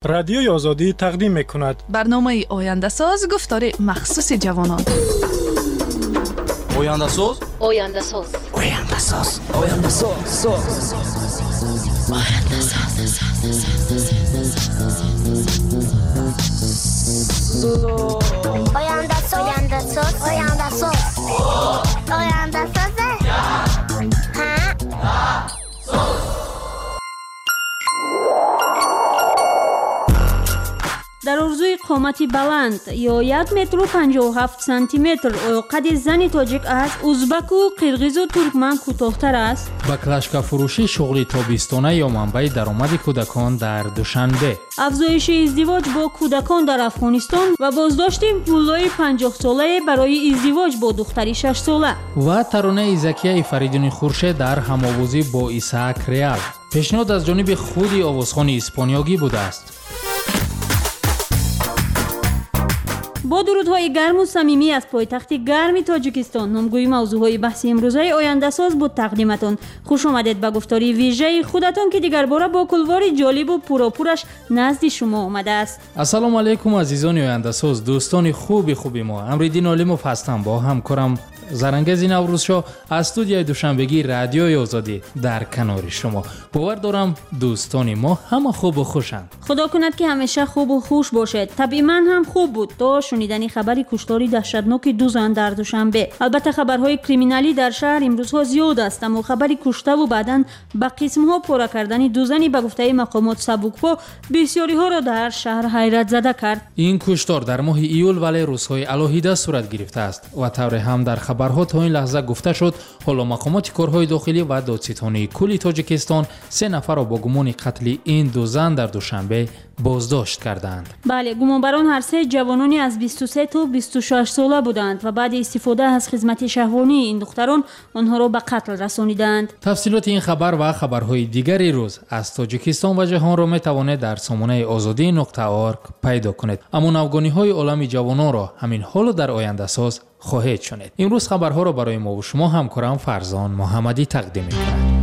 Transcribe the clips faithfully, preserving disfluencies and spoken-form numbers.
رادیوی آزادی تقدیم می‌کند برنامه آینده ساز گفتار مخصوص جوانان. آینده ساز آینده ساز آینده ساز آینده ساز آینده ساز آینده ساز آینده ساز آینده ساز آینده ساز در ارزوی قامتی بلند یا یک متر و پنجاه و هفت سانتی متر قد زن تاجیک است، ازبک و قرغیز و ترکمن کوتاه‌تر است. با کلاشکا فروشی شغلی تابستانه یا منبع درآمد کودکان در دوشنبه. افزایش ازدواج با کودکان در افغانستان و بازداشت مولای پنجاه ساله برای ازدواج با دختری شش ساله. و ترانه ایزکیه فریدون خورشید در هم‌آوازی با ایساک ریال. پیشنهاد از جانب خود آوازخوان اسپانیایی بوده است. با درودهای گرم و صمیمی از پایتخت گرم تاجیکستان، نامگوی موضوعهای بحثی امروزه آینده ساز بود تقدیمتان. خوش آمدید به گفتاری ویژه خودتان که دیگر باره با کلواری جالب و پوراپورش نزد شما آمده است. السلام علیکم عزیزان آینده ساز، دوستان خوبی خوبی ما. امریدین علیموف هستم با همکارم زرنگز نوروزشاه از استودیوی دوشنبگی رادیوی آزادی در کنار شما. باور دارم دوستان ما همه خوب و خوشند. خدا کند که همیشه خوب و خوش باشد. طبعی من هم خوب بود تا شنیدن خبری کشتاری دهشتناک دو زن در دوشنبه. البته خبرهای کریمینالی در شهر امروزها زیاد است، اما خبری کشته و بعداً به قسمها پاره کردن دو زنی به گفته مقامات سبک‌پا بسیاری ها را در شهر حیرت زده کرد. این کشتار در ماه ایول ولی روزهای الهیده صورت گرفته است و طور هم در خبرها تا این لحظه گفته شد حالا مقامات کارهای داخلی و دادستانی کل تاجیکستان سه نفر را با گمان قتل این دو زن در دوشنبه بازداشت کردند. بله، گمانبران هر سه جوانانی از بیست و سه تا بیست و شش ساله بودند و بعد استفاده از خدمت شهوانی این دختران آنها را به قتل رسانیدند. تفصیلات این خبر و خبرهای دیگری روز از تاجیکستان و جهان را می توانید در سامانه آزادی نقطه آرگ پیدا کنید. اما نوگانی‌های عالم جوانان را همین حال در آینده ساز خواهید شنید. امروز خبرها را برای ما و شما همکارم فرزان محمدی تقدیم می‌کنم.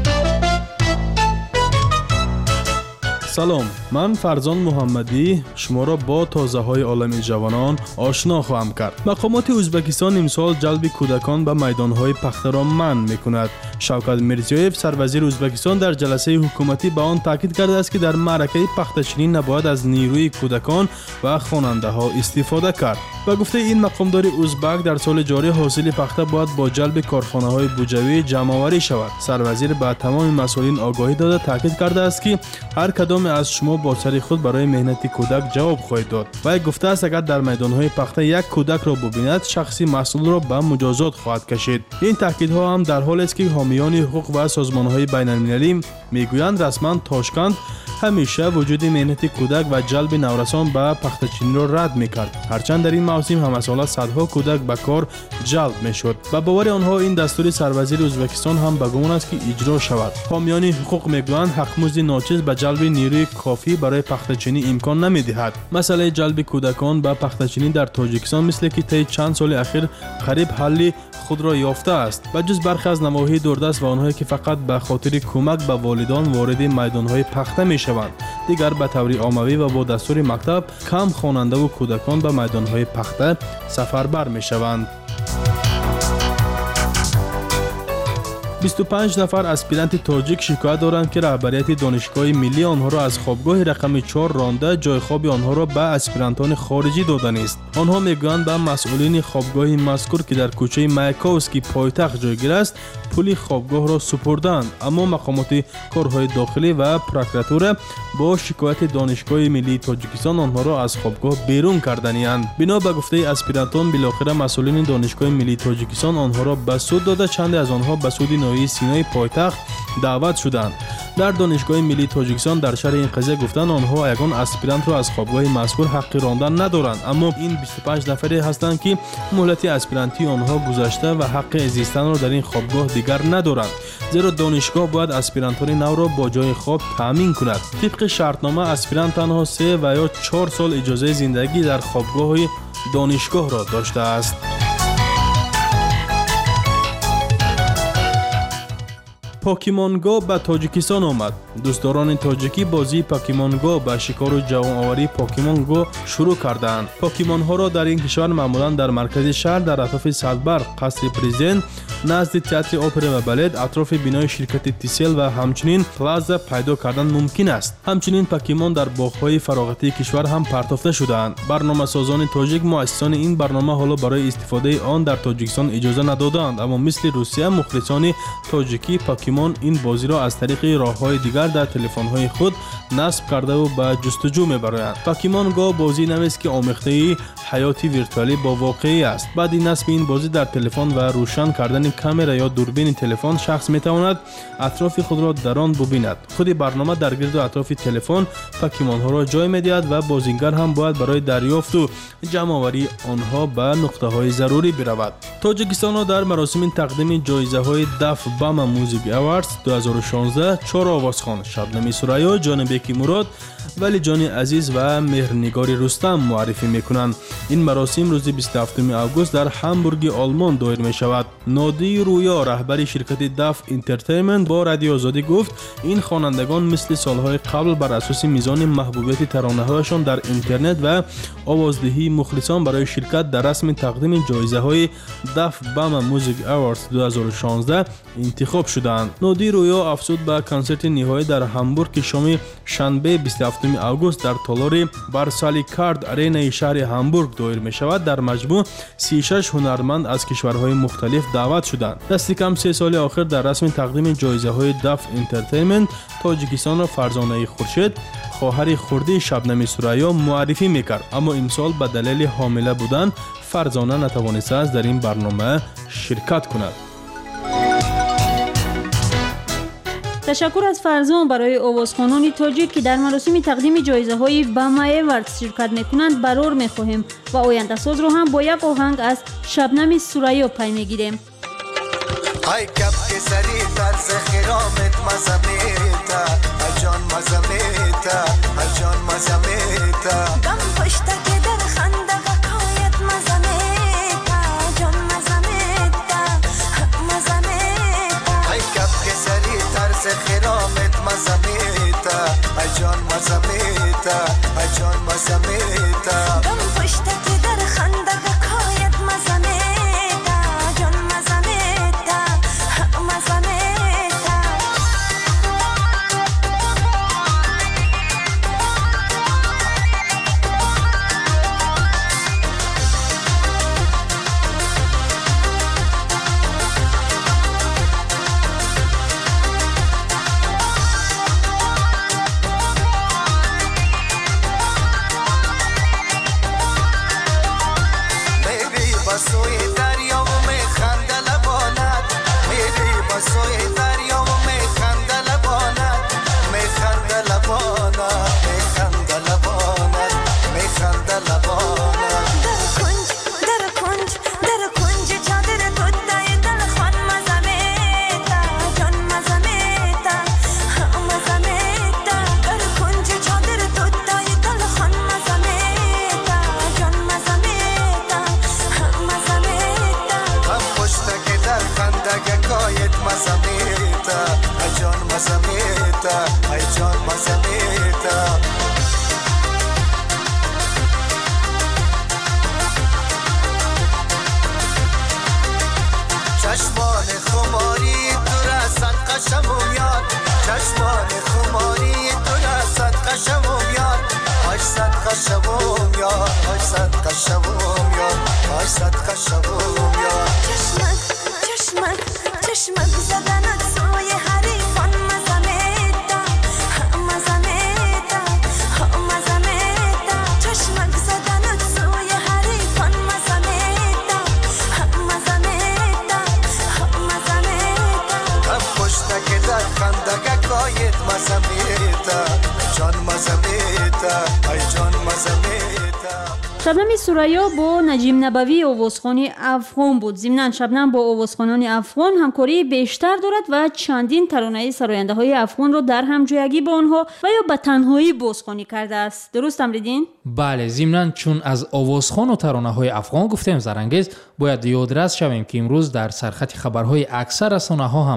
سلام، من فرزان محمدی شما را با تازه های عالم جوانان آشنا خواهم کرد. مقامات ازبکستان امسال جلب کودکان به میدان های پخته را منع می کند. شوکت میرزیویف سروزیر ازبکستان در جلسه حکومتی به آن تاکید کرده است که در معرکه پخته‌چینی نباید از نیروی کودکان و خواننده ها استفاده کرد. به گفته این مقامدار ازبک در سال جاری حاصل پخته باید با جلب کارخانه های بوجوی جمع‌آوری شود. سروزیر به تمام مسئولین آگاهی داده تاکید کرده است که هر کدام از شما با سر خود برای مهنت کودک جواب خواهید داد. و گفته است اگر در میدان‌های پخته یک کودک را ببیند شخصی مسئول را به مجازات خواهد کشید. این تاکیدها هم در حالی است که حامیان حقوق و سازمان‌های بین‌المللی میگویند رسما تاشکند همیشه وجود مهنت کودک و جلب نورسان به پخته‌چینی را رد می‌کرد. هرچند در این موسم هم سال صدها کودک به کار جلب می‌شد. به باور آنها این دستور سروزیر ازبکستان هم به گمان است که اجرا شود. حامیان حقوق میگویند حق‌مزد ناچیز به جلب نیروی کافی برای پخته‌چینی امکان نمی‌دهد. مسئله جلب کودکان به پخته‌چینی در تاجیکستان مثل که طی چند سال اخیر قریب حل خود را یافته است. بجز برخی از نواحی دوردست و آنهایی که فقط به خاطر کمک به والدان وارد میدان‌های پخته می‌شوند، دیگر به طور عمومی و با دستور مکتب کم خواننده و کودکان به میدان‌های پخته سفربر می‌شوند. بیست و پنج نفر اسپیرانت تاجیک شکایت دارند که رهبریت دانشگاه ملی آنها را از خوابگاه رقم چهار رانده جای خواب آنها را به اسپیرانتان خارجی دادن است. آنها میگویند به مسئولین خوابگاه مذکور که در کوچه مایکووسکی پایتخت جایگیر است پول خوابگاه را سپردند، اما مقامات کارهای داخلی و پروکراتور با شکایت دانشگاه ملی تاجیکستان آنها را از خوابگاه بیرون کردند. بنا به گفته اسپیرانتان بالاخره مسئولین دانشگاه ملی تاجیکستان آنها را به سود داده، چند از آنها به سود ناحیه سینای پایتخت دعوت شدند. در دانشگاه ملی تاجیکستان در شرح این قضیه گفتند آنها یگان اسپیرانت را از خوابگاه مذکور حق راندن ندارند، اما این بیست و پنج نفری هستند که مهلت اسپیرانتی آنها گذشته و حق زیستن را در این خوابگاه دیگر ندارند، زیرا دانشگاه باید اسپیرانتان نو را با جای خواب تامین کند. طبق شرطنامه اسپیرانت تنها سه و یا چهار سال اجازه زندگی در خوابگاه دانشگاه را داشته است. پوکیمون گو به تاجیکستان آمد. دوستداران تاجیکی بازی پوکیمون گو به شکار و جوان‌آوری پوکیمون گو شروع کردند. پوکیمون ها را در این کشور معمولا در مرکز شهر در اطراف صدبرق قصر پرزیدنت نزد تئاتر اپرا و بالت اطراف بینای شرکت تیسل و همچنین پلازا پیدا کردن ممکن است. همچنین پوکیمون در باغ‌های فراغتی کشور هم پرتافته شدند. برنامه‌سازان تاجیک مؤسسان این برنامه حالا برای استفاده آن در تاجیکستان اجازه ندادند، اما مثل روسیه مخلصان تاجیکی پوکیمون این بازی را از طریق راه‌های دیگر در تلفن‌های خود نصب کرده و به جستجو می‌برند. پوکیمون گو بازی نوی است که آمیخته حیاتی ویرچوالی با واقعی است. بعد نصب این بازی در تلفن و روشن کردن کامera یا دوربین تلفن شخص می‌تواند اطراف خود را در آن ببیند. خود برنامه در گرد و اطراف تلفن پوکیمون ها را جای می‌دهد و بازیگر هم باید برای دریافت و جمع‌آوری آنها به نقطه‌های ضروری برود. تاجیکستان در مراسم تقدیم جایزه‌های دف باما موزیک اواردز دو هزار و شانزده چهار آوازخوان شبنم سریا، جانبیک مراد، ولی جان عزیز و مهرنگار رستم معرفی میکنند. این مراسم روز بیست و هفتم آگوست در همبورگ آلمان دایر می شود. نادی رویا رهبر شرکت دف انترتینمنت با رادیو آزادی گفت این خوانندگان مثل سالهای قبل بر اساس میزان محبوبیت ترانه‌هایشان در اینترنت و آوازدهی مخلصان برای شرکت در رسم تقدیم جایزه های دف باما موزیک اواردز دو هزار و شانزده انتخاب شدند. نادی رویا افزود به کنسرت نهایی در همبورگ که شام شنبه بیست و هفتم آگوست در تالار بارسالی کارد ارینای شهر همبورگ دایر می شود. در مجموع سی و شش هنرمند از کشورهای مختلف دعوت شدند. دست کم سه سال آخر در رسم تقدیم جایزه های دف انترتینمنت تاجیکستان را فرزانه خورشید خواهر خردی شبنم سریا معرفی میکرد، اما امسال به دلیل حامله بودن فرزانه نتوانسته است در این برنامه شرکت کند. تشکر از فرزان برای آوازخوانان تاجیک که در مراسم تقدیم جایزه های باما اواردز شرکت میکنند برار میخواهیم و آینده ساز رو هم با یک آهنگ از شبنم سریا پی میگیریم. ای کپ که سری طرز خرامت مزمیتا اجان مزمیتا اجان مزمیتا دم پشتا که در خنده قایت مزمیتا اجان مزمیتا مزمیتا ای کپ که سری طرز خرامت مزمیتا اجان مزمیتا اجان مزمیتا دم پشتا که در خنده قایت مزمیتا اجان مزمیتا مزمیتا بسوی دریا و میخنده لبانت میری بسوی دریا و میخنده لبانت میخنده لبانت میخنده لبانت میخنده لبانت در کنج در کنج در کنج چادر تودای دل خان مزمیتا جان مزمیتا مزمیتا در کنج چادر تودای دل خان مزمیتا جان مزمیتا کایت مزمیتا ای جان مزمیتا ای جان مزمیتا چشمان خماری تو را صدقه شموم یار چشمان خماری تو را صدقه شموم یار آی صدقه شموم یار آی صدقه شموم یار آی صدقه شموم یار چشمک چشمک چشمک زدنت سوی حریفان مزمیتا مزمیتا مزمیتا چشمک زدنت سوی حریفان مزمیتا مزمیتا مزمیتا هم پشتک در خندگه کایت مزمیتا جان مزمیتا ای جان مزمیتا. شبنم سریا با نجیم نبوی آوازخوانی افغان بود. ضمناً شبنم با آوازخوانان افغان همکاری بیشتر دارد و چندین ترانه سراینده های افغان را در همجویگی با آنها و یا به تنهایی بازخوانی کرده است. درست امریدین؟ بله، ضمناً چون از آوازخوان و ترانه های افغان گفتیم زرانگیز، باید یادرس شویم که امروز در سرخط خبرهای اکثر رسانه‌ها هم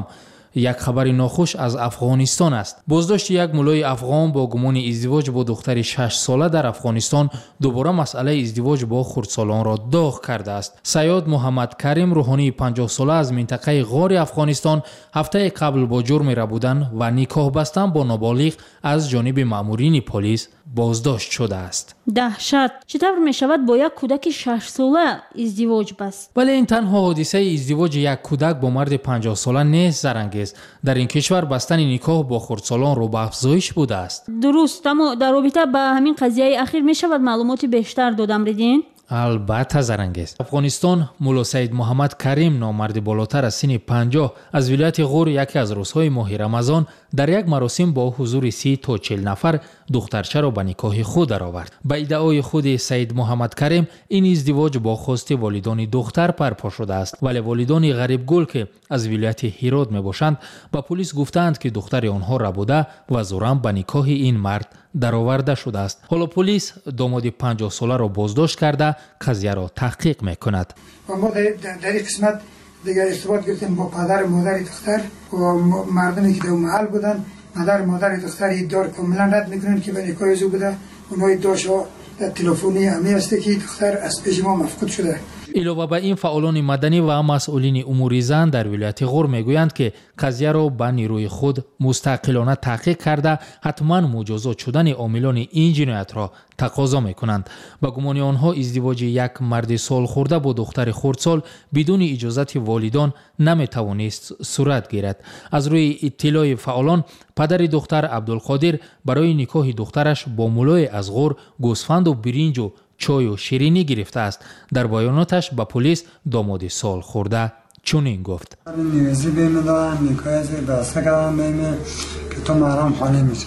یک خبر ناخوش از افغانستان است. بازداشت یک مولای افغان با گمان ازدواج با دختری شش ساله در افغانستان دوباره مسئله ازدواج با خردسالان را داغ کرده است. سیاد محمد کریم روحانی پنجاه ساله از منطقه غار افغانستان هفته قبل با جرم ربودن و نکاح بستن با نابالغ از جانب مامورین پلیس بازداشت شده است. دهشت. چطور می شود با یک کودک شش ساله ازدواج بست؟ ولی این تنها حادثه ازدواج یک کودک با مرد پنجاه ساله نیست زرنگیز. در این کشور بستن نکاح با خردسالان رو به افزایش بوده است. درست، اما در رابطه با همین قضیه اخیر می شود معلومات بیشتر دادم ریدین؟ البته زرنگیز. افغانستان مولا سید محمد کریم نامرد بالاتر از سن پنجاه از ولایت غور یکی از روزهای ماه رمضان در یک مراسم با حضور سی تا چهل نفر دخترچه را به نکاح خود درآورد. به ادعای خود سید محمد کریم این ازدواج با خواست والدان دختر برپا شده است، ولی والدان غریب گل که از ولایت هرات میباشند با پلیس گفتند که دختر آنها ربوده و زورا به نکاح این مرد درآورده شده است. حالا پلیس داماد پنجاه ساله را بازداشت کرده قضیه را تحقیق میکند. و ما در این قسمت دیگر ارتباط گرفتیم با پدر و مادر دختر و مردمی که در محل بودن. پدر و مادر دختر ادعا کاملا رد میکنند که به نکاح او بوده. اونها ادعاشو در تلفنی همی است که دختر از پیش ما مفقود شده. علاوه بر این فعالان مدنی و مسئولین امور زن در ولایت غور میگویند که قضیه را به نیروی خود مستقلانه تحقیق کرده حتما مجازات شدن عاملان این جنایت را تقاضا میکنند. با گمان آنها ازدواج یک مرد سال خورده با دختر خردسال بدون اجازت والدان نمیتوانست صورت گیرد. از روی اطلاع فعالان پدر دختر عبدالقادر برای نکاح دخترش با مولای از غور گوسفند و برنج و چای و شیرینی گرفته است. در بیاناتش به پلیس داماد سال خورده چنین گفت: نیازی بهم دادن نکاح از بسته کردم بهم که تو مرام خانه میشه.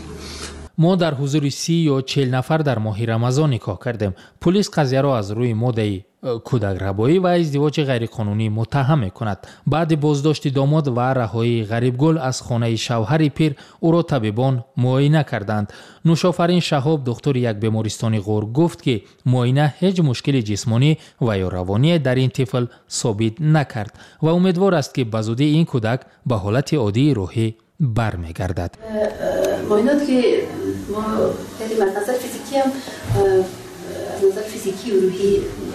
ما در حضور سی یا چهل نفر در ماه رمضان نکاح کردیم. پلیس قضیه را از روی ماده کودک ربایی و ازدواج غیرقانونی متهم می‌کند. بعد بازداشت داماد و رهایی غریبگل از خانه شوهر پیر او را طبیبان معاینه کردند. نوشافرین شهاب دکتر یک بیمارستان غور گفت که معاینه هیچ مشکل جسمانی و یا روانی در این طفل ثابت نکرد و امیدوار است که بزودی این کودک به حالت عادی روحی برمیگردد. معاینات که ما کردیم از نظر فیزیکی هم از نظر فیزیکی و روحی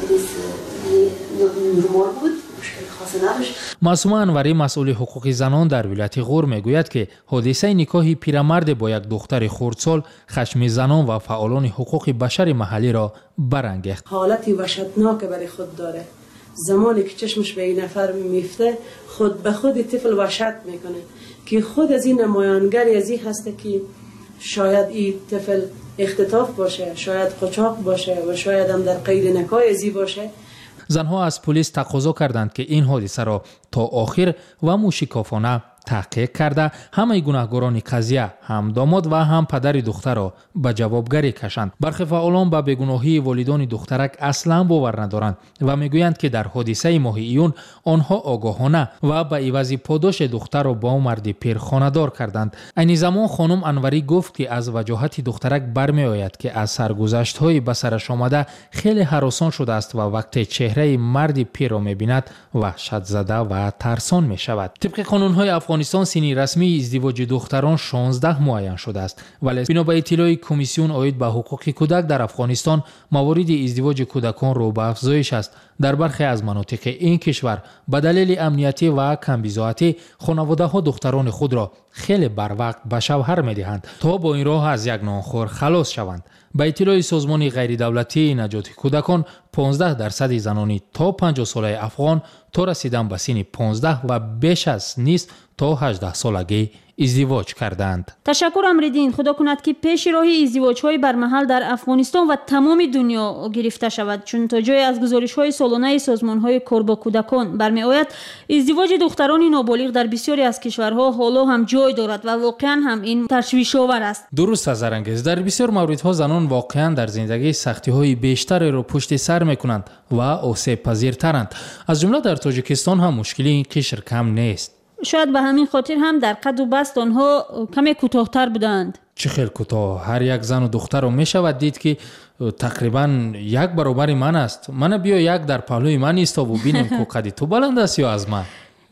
نرمال بود، مشکل خاصی نداشت. معصومه انوری مسئول حقوق زنان در ولایت غور میگوید که حادثه نکاح پیرمرد با یک دختر خردسال خشم زنان و فعالان حقوق بشر محلی را برانگیخت. حالتی وحشتناک برای خود داره. زمانی که چشمش به این نفر میفته خود به خود طفل وحشت میکنه که خود از این نمایانگری از این هسته که شاید این طفل اختطاف باشه، شاید قاچاق باشه و شاید هم در قید نکاح ازی باشه. زنها از پلیس تقاضا کردند که این حادثه را تا آخر و موشکافانه تحقیق کرده همه گناهکاران قضیه هم داماد و هم پدر دختر را به جوابگری کشند. برخی فعالان به بیگناهی والدان دخترک اصلا باور ندارند و میگویند که در حادثه ماه ایون آنها آگاهانه و به عوض پاداش دختر را با مرد پیر خانه‌دار کردند. این زمان خانم انوری گفت که از وجاهت دخترک برمی آید که از سرگذشت‌های به سرش آمده خیلی هراسان شده است و وقتی چهره مرد پیر را می‌بیند وحشت زده و ترسان می‌شود. طبق قانون‌های افغانستان سنی رسمی ازدواج دختران شانزده معین شده است، ولی بنا به اطلاع کمیسیون عاید به حقوق کودک در افغانستان موارد ازدواج کودکان رو به افزایش است. در برخی از مناطق این کشور به دلیل امنیتی و کمبزاعتی خانواده‌ها دختران خود را خیلی بر وقت به شوهر می‌دهند تا با این راه از یک نانخور خلاص شوند. به اطلاع سازمان غیر دولتی نجات کودکان پانزده درصد زنانی تا پنجاه ساله افغان تا رسیدن به سن پانزده و بیش از نیست تا هجده سالگی ازدواج کردند. تشکر امریدین. خدا کند که پیش راهی ازدواج های برمحل در افغانستان و تمام دنیا گرفته شود، چون تا جای از گزارش های سالانه سازمان های کار با کودکان برمی آید ازدواج دختران نابالغ در بسیاری از کشورها حالا هم جای دارد و واقعا هم این تشویش آور است. درست است زرنگیز. در بسیار موردها زنان واقعا در زندگی سختی های بیشتری را پشت سر میکنند و آسیب پذیرترند. از جمله در تاجیکستان هم مشکلی این کشور کم نیست. شاید به همین خاطر هم در قد و بست آنها کمی کوتاه‌تر بودند. چه خیلی کوتاه. هر یک زن و دختر رو می شود دید که تقریبا یک برابر من است. من بیا یک در پهلوی من ایستا و ببینیم که قد تو بلند است یا از من.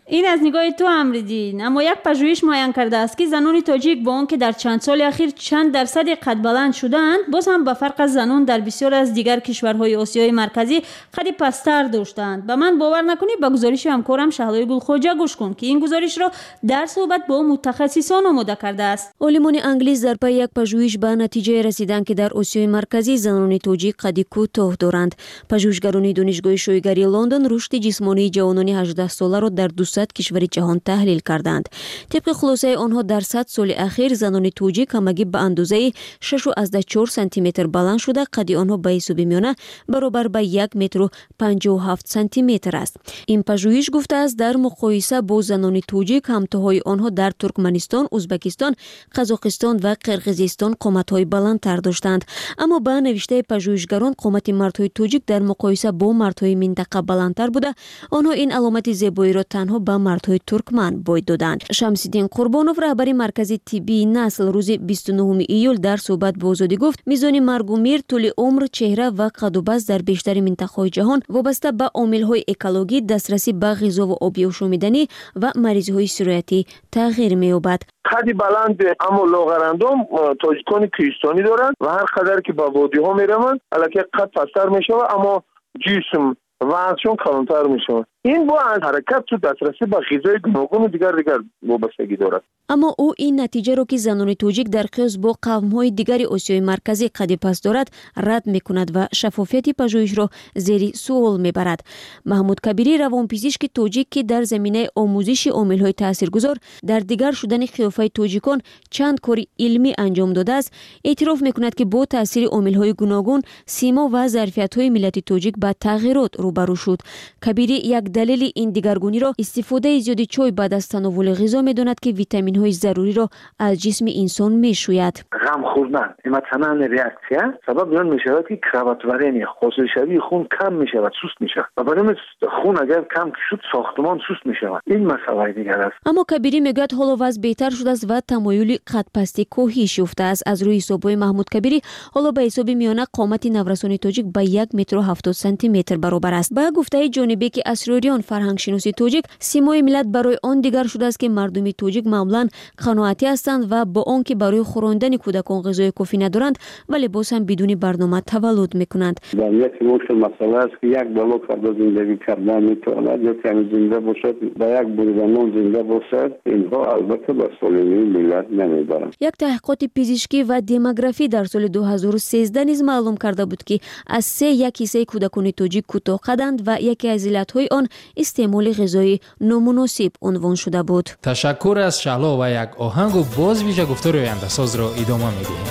این از نگاه تو امریدین. اما یک پژوهش معین کرده است که زنان تاجیک با آنکه در چند سال اخیر چند درصد قد بلند شدند، باز هم به فرق از زنان در بسیار از دیگر کشورهای آسیای مرکزی قد پستر داشتند. و من باور نکنی با گزارش همکارم شهلای گلخواجه گوش کن که این گزارش را در صحبت با متخصصان آماده کرده است. عالمان انگلیس در پی یک پژوهش به نتیجه رسیدند که در آسیای مرکزی زنان تاجیک قد کوتاه دارند. پژوهشگران دانشگاه شایگری لندن رشد جسمانی جوانان هجده ساله را در دویست کشور جهان تحلیل کردند. طبق خلاصه آنها در صد سال اخیر زنان تاجیک همگی به اندازه شش و چهار سانتی متر بلند شده، قد آنها به حساب میانه برابر به یک متر و پنجاه و هفت سانتی متر است. این پژوهش گفته است در مقایسه با زنان تاجیک همتاهای آنها در ترکمنستان، ازبکستان، قزاقستان و قرقیزستان قامت‌های بلندتر داشتند. اما با نوشته پژوهشگران قامت مردهای تاجیک در مقایسه با مردهای منطقه بلندتر بوده. آنها این علامت زیبایی را تنها به مردهای ترکمن باید دادند. شمس‌الدین قربانوف رهبر مرکز طبی نسل روز بیست و نهم ایول در صحبت با آزادی گفت میزان مرگ و میر، طول عمر، چهره و قد و وزن در بیشتر منطقه‌های جهان وابسته به عامل‌های اکولوژی، دسترسی به غذا و آبی آشامیدنی و مریضی‌های سرایتی تغییر می‌یابد. قد بلند اما لاغرندام تاجیکان کوهستانی دارند و هر قدر که به وادی‌ها میروند البته قد پستر میشود اما جسم وزنشون کمتر میشود. این با از حرکت تو دسترسی به غذای گوناگون و دیگر دیگر وابستگی دارد. اما او این نتیجه را که زنان تاجیک در قیاس با قوم‌های دیگر آسیای مرکزی قد پست دارد رد می‌کند و شفافیت پژوهش را زیر سوال می‌برد. محمود کبیری روانپزشک تاجیک که در زمینه آموزش عامل‌های تاثیرگذار در دیگر شدن قیافه تاجیکان چند کار علمی انجام داده است، اعتراف می‌کند که با تاثیر عامل‌های گوناگون سیما و ظرفیت‌های ملت تاجیک با تغییرات روبرو شد. کبیری یک دلیل این دیگرگونی را استفاده زیاد چای بعد از تناول غذا می‌داند که ویتامین های ضروری را از جسم انسان میشوید. غم خوردن ایموشنال ریاکسیا سبب میان میشود که کراواتوارنی خصوصی خون کم میشود، سست میشود و برای خون اگر کم شد ساختمان سست میشود. این مسئله دیگر است. اما کبیری میگوید حالا وضع بهتر شده است و تمایل قد پستی کاهش یافته است. از روی حسابهای محمود کبیری حالا به حساب میانه قامت نورسان تاجیک به یک متر و هفتاد سانتی متر برابر است. با گفته جانبی که اسراریان فرهنگ شناسی تاجیک سیمای ملت برای آن دیگر شده است که مردم تاجیک معمولا قناعتی هستند و با آنکه برای خوراندن کودکان غذای کافی ندارند ولی باز هم بدون برنامه تولد میکنند. در یک مشکل مسئله است که یک بالا فرد زندگی کردن میتواند یا کمی زنده باشد با یک بریدمان زنده باشد. اینها البته به سالمی ملت نمیبرند. یک تحقیقات پزشکی و دموگرافی در سال دو هزار و سیزده نیز معلوم کرده بود که از سه یک حصه کودکان تاجیک کوتاه قدند و یکی از علتهای آن استعمال غذای نامناسب عنوان شده بود. تشکر از شهلا و یک آهنگ و باز ویژه گفتار آینده ساز را ادامه میدیم.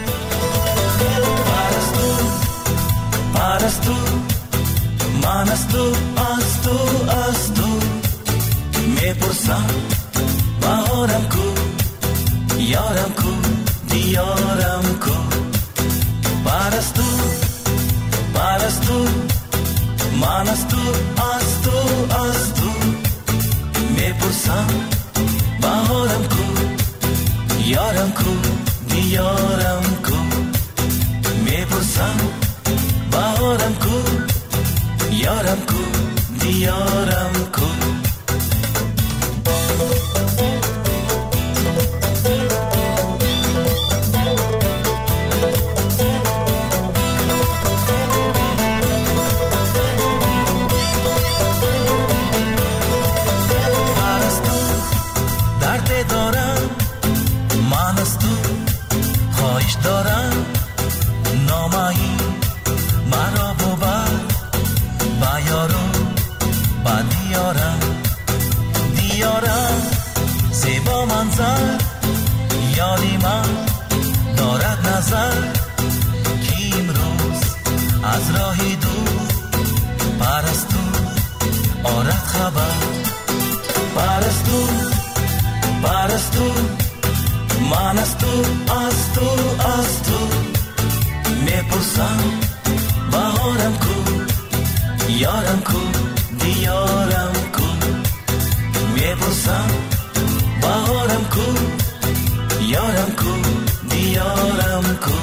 پرستو من از تو از تو از تو میپرسم بهارم کو یارم کو دیارم کو پرستو پرستو من از تو از تو از تو میپرسم بهارم کو یارم کو دیارم کو میپرسم بهارم کو یارم کو دیارم کو دارم نامایی مرا ببر با یارو با دیارم دیارم زیبا منظر یاری من دارد نظر که امروز از راهی دور پرستو آرد خبر پرستو پرستو من از تو از تو از تو میپرسم بهارم کو یارم کو دیارم کو میپرسم بهارم کو یارم کو دیارم کو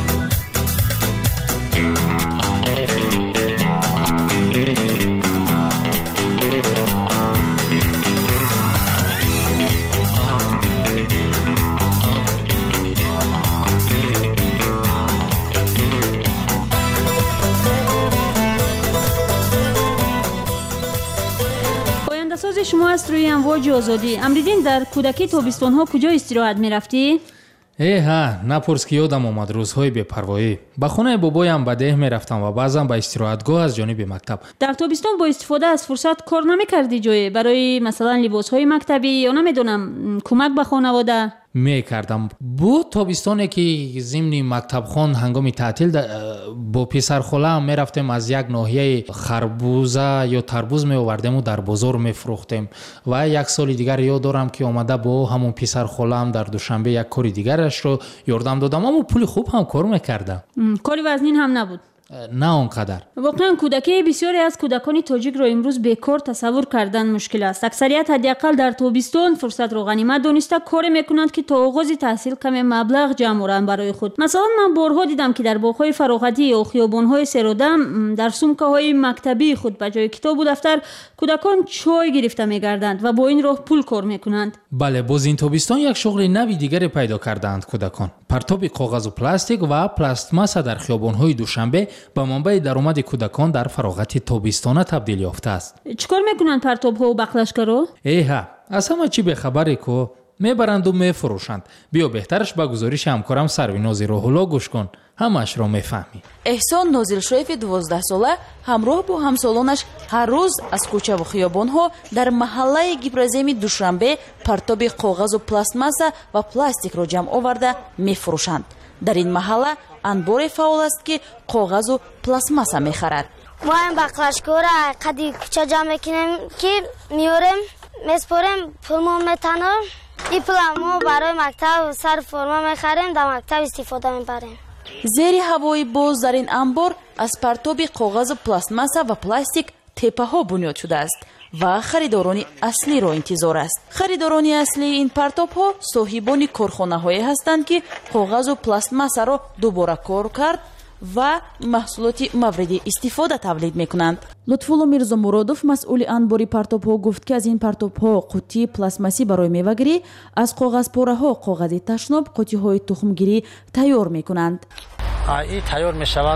امروز شما است روی امواج آزادی. امریدین در کودکی تابستان ها کجا استراحت می رفتی؟ ای ها نپرس که یادم آمد روزهای بی‌پروایی. به خانه بابایم به ده می رفتم و بعضا به استراحتگاه از جانب مکتب. در تابستان با استفاده از فرصت کار نمی کردی جایی برای مثلا لباس های مکتبی یا نمیدونم کمک به خانواده؟ می کردم. بود تابستانی که ضمن مکتب خان هنگام تعطیل با پسر خاله‌ام می رفتیم از یک ناحیه خربوزه یا تربوز می آوردیم و در بازار می فروختیم. و یک سال دیگر یاد دارم که آمده با همون پسر خاله‌ام در دوشنبه یک کاری دیگرش رو یاردم دادم، اما پول خوب هم کار میکردم. کاری وزنین هم نبود؟ نه آنقدر. واقعا کودکی بسیاری از کودکان تاجیک را امروز بیکار تصور کردن مشکل است. اکثریت حداقل در تابستان فرصت را غنیمت دانسته کار میکنند که تا آغاز تحصیل کم مبلغ جمع آورند برای خود. مثلا من بارها دیدم که در باغ‌های فراغتی یا خیابان‌های سرودم در سومکه‌های مکتبی خود به جای کتاب و دفتر کودکان چای گرفته می‌گردند و با این راه پول کار میکنند. بله، باز این تابستان یک شغل نوی دیگری پیدا کردند کودکان. پرتاب کاغذ و پلاستیک و پلاستماس در خیابان‌های دوشنبه به منبع درآمد کودکان در فراغت تابستانه تبدیل یافته است. چیکار میکنند پرتاب‌ها و بخلشکارا؟ ایها از همه چی به خبری کو میبرند و میفروشند. بیا بهترش به گزارش همکارم سرویناز روح‌الله گوش کن، همش را میفهمی. احسان نازلشریف دوازده ساله همراه با همسالانش هر روز از کوچه و خیابان‌ها در محله گیبرازمی دوشنبه پرتاب کاغذ و پلاستماسه و پلاستیک را جمع آورده میفروشند. در این محله انبار فعال است که کاغذ و پلاستماسه میخرد. ما این بخلشکار قدی کوچه جمع میکنیم که میاریم میسپاریم پولمون میتنه. این پول ما برای مکتب سر فرما میخریم، در مکتب استفاده میبریم. زیر هوای باز در این انبار از پرتاب کاغذ و پلاستماسه و پلاستیک تپه ها بنیاد شده است و خریداران اصلی را انتظار است. خریداران اصلی این پرتاب ها صاحبان کارخانه هایی هستند که کاغذ و پلاستماسه را دوباره کار کرد و محصولات مورد استفاده تولید میکنند. لطفالله میرزا مرادов مسئول انباری پرتاب ها گفت که از این پرتاب ها قوطی پلاستماسی برای میوه‌گیری، از کاغذ پاره ها کاغذ تشناب، قوطی های تخمگیری تیار میکنند. این تیار میشود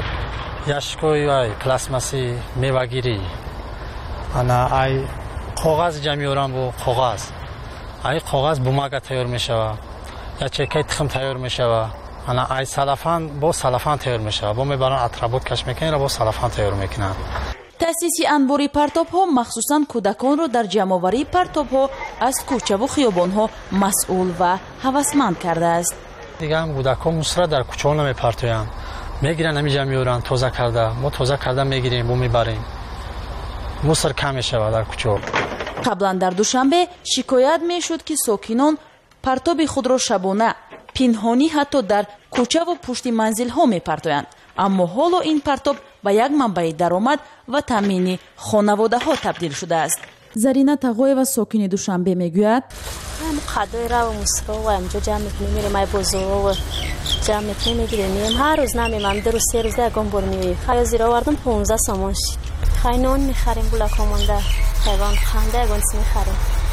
یشکوی پلاستماسی میوه‌گیری. انا ای کاغذ جمع میارم با کاغذ. ای کاغذ بوماگا تیار میشود. یا چکه تخم تیار میشود. انا ای سلفان با سلفان تیار میشود. با میبرن اترابوت کش میکنن و با سلفان تیار میکنن. تأسیس انباری پرتاب ها مخصوصاً کودکان را در جمع‌آوری پرتاب ها از کوچه و خیابان ها مسئول و هوسمند کرده است. دیگه هم کودکان مصر در کوچه ها نمیپرتویند. میگیرن نمی جمع میارن تازه کرده. ما تازه کرده میگیریم و میبریم. مصر کم میشود در کوچه. قبلا در دوشنبه شکایت میشد که ساکنان پرتاب خود را شبانه پنهانی حتی در کوچه و پشت منزل ها میپرتویند. اما حالا این پرتاب به یک منبع درآمد و تامین خانواده ها تبدیل شده است. زرینه تقویeva ساکن دوشنبه میگوید هم قدای را و مسکا و همجا جمع میکنیم میریم ای بازار و جمع میکنیم میگیریم. هر روز نمیمم در روز سه روز یکم بار میویم. خیلی زیرا وردم پانزده سامان شد. خیلی نان میخریم بولا کامانده حیوان خنده یگان سی میخریم.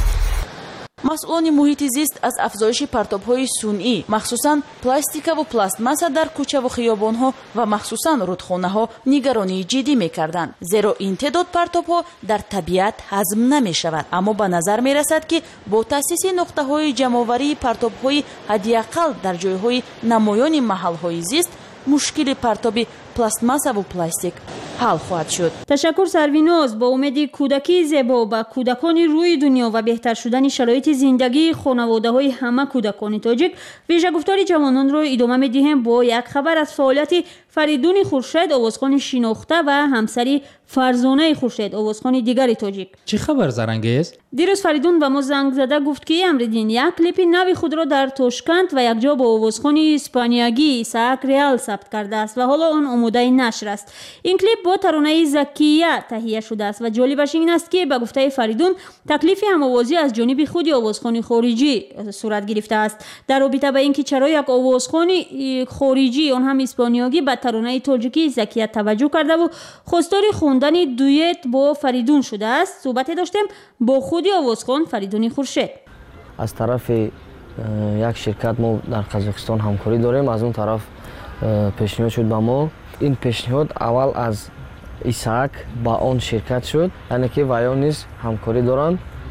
مسئولان محیط زیست از افزایش پرتاب‌های صنعی مخصوصاً پلاستیک و پلاستماسه در کوچه و خیابان‌ها و مخصوصاً رودخانه‌ها نگرانی جدی می‌کردند، زیرا این تعداد پرتاب‌ها در طبیعت هضم نمی‌شود. اما به نظر می‌رسد که با تأسیس نقطه‌های جمع‌آوری پرتاب‌های حداقل در جای‌های نمایان محل‌های زیست مشکل پرتاب پلاستماسه و پلاستیک حل خواهد شد. تشکر سرویناز. با امید کودکی زیبا به کودکان روی دنیا و بهتر شدن شرایط زندگی خانواده های همه کودکان تاجیک، ویژه گفتار جوانان را ادامه می‌دهیم با یک خبر از فعالیت فریدون خورشید، آوازخوان شناخته و همسری فرزانه خورشید، آوازخوان دیگر تاجیک. چه خبر زرنگیز؟ دیروز فریدون به ما زنگ زده گفت که امریدین یک کلیپ نوی خود را در تاشکند و یک جا با آوازخوان اسپانیایی ایساک ریال ثبت کرده است و حالا آن آماده نشر است. این کلیپ با ترانه زکیه تهیه شده است و جالبش این است که به گفته فریدون تکلیف هم‌آوازی از جانب خود آوازخوان خارجی صورت گرفته است. در رابطه با اینکه چرا یک آوازخوان خارجی آن هم اسپانیایی به ترانه تاجیکی زکیه توجه کرده و خواستار خواندن دویت با فریدون شده است، صحبت داشتیم با خود آوازخوان فریدون خورشید. از طرف یک شرکت ما در قزاقستان همکاری داریم، از اون طرف پیشنهاد شد به ما. این پیشنهاد اول از ایساک با اون شرکت شد، یعنی که ویا نیز همکاری دارند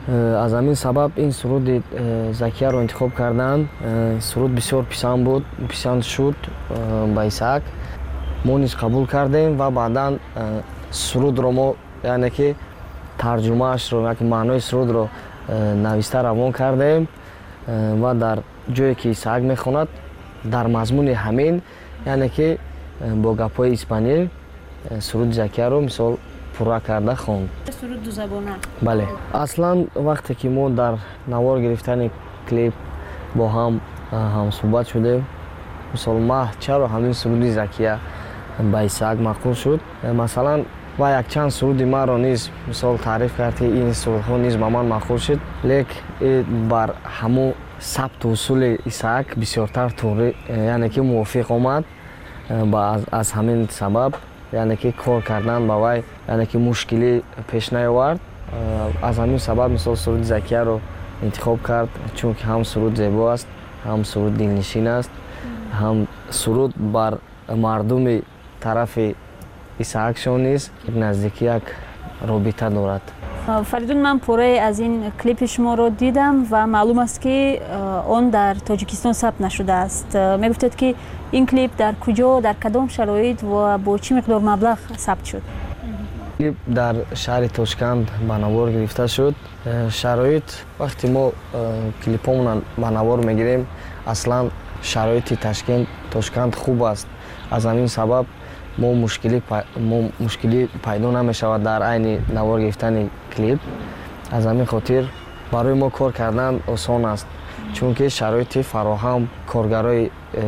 аз ҳамин сабаб ин суруди закияро интихоб карданд. Суруд бисёр писанд буд, писанд шуд ба Исаак. мо низ қабул кардем ва баъдан сурудро мо яъне ки тарҷумаашро яки маънои сурудро нависта равон кардем ва дар ҷое ки Исаак мехонад дар мазмуни ҳамин яъне ки бо гапҳои испанӣ суруди закияро мисол пурра карда хонд. Суруд дузабона. Бале. Аслан вақте ки мо дар навор гирифтани клип бо ҳам ҳамсуҳбат шудем, мисол маҳ чаро ҳамин суруди закия ба Исаак маъқул шуд. Масалан ва якчанд суруди маро низ мисол таъриф кард ки ин сурудҳо низ ба ман маъқул шуд, лек бар ҳамун сабту усули Исаак бисёртар туғри яъне ки мувофиқ омад. Аз ҳамин сабаб яъне ки кор кардан ба вай яъне ки мушкилӣ пеш наёвард. Аз ҳамин сабаб мисол суруди закияро интихоб кард, чунки ҳам суруд зебо аст, ҳам суруд дилнишин аст, ҳам суруд бар мардуми тарафи Исаакшон низ наздики як робита дорад. Фаридун, ман пурраи аз ин клипи шуморо дидам ва маълум аст ки он дар Тоҷикистон сабт нашудааст. Мегуфтед ки ин клип дар куҷо, дар кадом шароит ва бо чӣ миқдор маблағ сабт шуд? Клип дар шаҳри Тошканд ба навор гирифта шуд. Шароит вақте мо клипҳомон ба навор мегирем, аслан шароити Ташкент, Тошканд хуб аст. Аз ҳамин сабаб мо мушкилӣ пайдо намешавад дар айни навор гирифтани клип. Аз ҳамин хотир барои мо кор кардан осон аст, чунки шароити фароҳам коргарои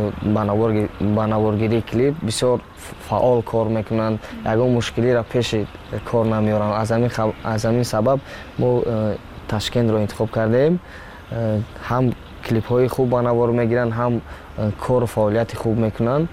ба наворгирии клип бисёр фаъол кор мекунанд, ягон мушкилиро пеши кор намеёранд. Аз ҳамин сабаб мо Ташкентро интихоб кардем. Ҳам клипҳои хуб ба навор мегиранд, ҳам кору фаъолияти хуб мекунанд.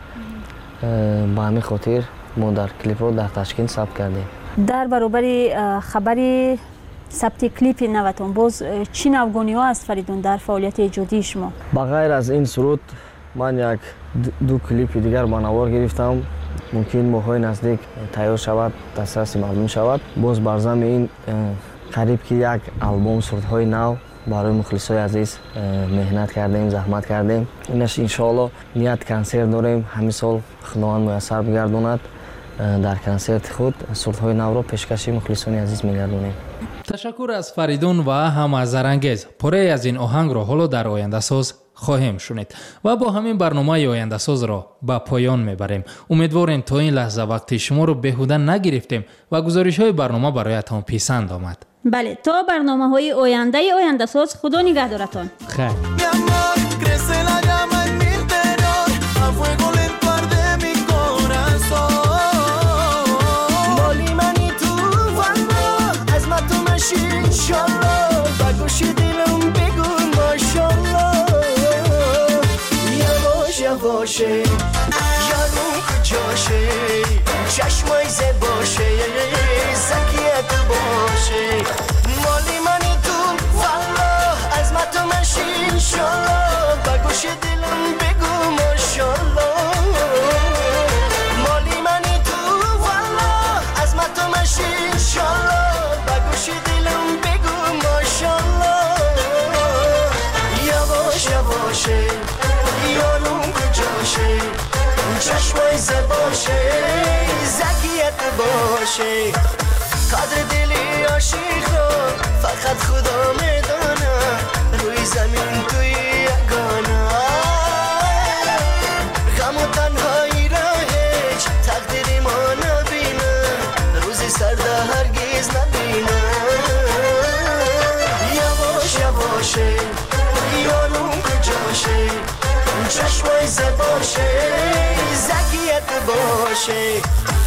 Ба ҳамин хотир мо дар клипро дар Ташкент сабт кардем. Дар баробари хабари сабти клипи наватон боз чӣ навгониҳо аст Фаридун дар фаъолияти эҷодии шумо? Ба ғайр аз ин суруд ман як ду клипи дигар ба навор гирифтам. Мумкин моҳои наздик тайёр шавад, дастраси мардум шавад. Боз бар замми ин қариб ки як албом сурудҳои нав барои мухлисои азиз меҳнат кардем, заҳмат кардем. Инаш иншоалло ният консерт дорем. Ҳамин сол худованд муяссар бигардонад, дар консерти худ сурудҳои навро пешкаши мухлисони азиз мегардонем. ташаккур аз Фаридун ва ҳама Зарангез. Пурраи аз ин оҳангро ҳоло дар Ояндасоз хоҳем шунид ва бо ҳамин барномаи Ояндасозро ба поён мебарем. Умедворем то ин лаҳза вақти шуморо беҳуда нагирифтем ва гузоришҳои барнома бароятон писанд омад. Бале, то барномаҳои ояндаи Ояндасоз худо нигаҳдоратон. Хайр. یارو کجاشه چشمای زباشه زکیت باشه مالی منی تو والله از ما تو مشی انشالله با گوش دلم بگو ماشالله مالی منی تو والله از ما تو مشی انشالله با گوش دلم بگو ماشالله یواش یواشه یارو کجاشه چشمای زباشه زکیت باشه قدر دلی عاشق رو فقط خدا میدانه روی زمین توی یگانه غم و تنهایی را هیچ تقدیری ما نبینه روزی سرده هرگز نبینه یواش یواشه یارو کجاشه چشمای زباشه زکیت باشه